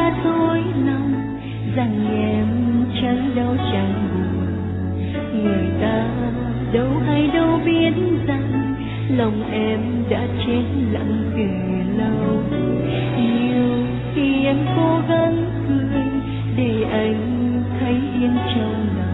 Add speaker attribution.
Speaker 1: đã dối lòng rằng em chẳng đau chẳng buồn. Người ta đâu hay đâu biết rằng lòng em đã chết lặng từ lâu. Yêu thì em cố gắng cười để anh thấy yên trong lòng.